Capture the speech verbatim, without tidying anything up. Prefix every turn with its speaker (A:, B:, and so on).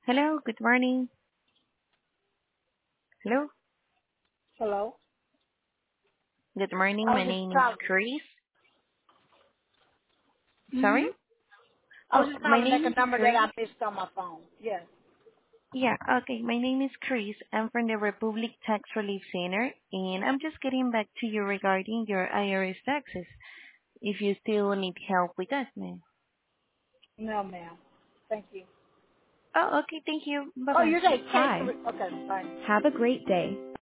A: Hello, good morning. Hello,
B: Hello?
A: good morning.
B: I
A: My
B: was just
A: name is
B: calling.
A: Chris. Sorry?
B: Mm-hmm. I was
A: Oh,
B: just
A: my
B: calling to make
A: name
B: a
A: is
B: number that
A: Chris.
B: I missed on my phone. Yes.
A: Yeah, okay. My name is Chris. I'm from the Republic Tax Relief Center, and I'm just getting back to you regarding your I R S taxes. If you still need help with that, ma'am.
B: No, ma'am. Thank you.
A: Oh, okay. Thank you.
B: Oh,
A: Bye-bye.
B: you're like Kate.
C: Hi.
B: Okay, bye.
C: Have a great day.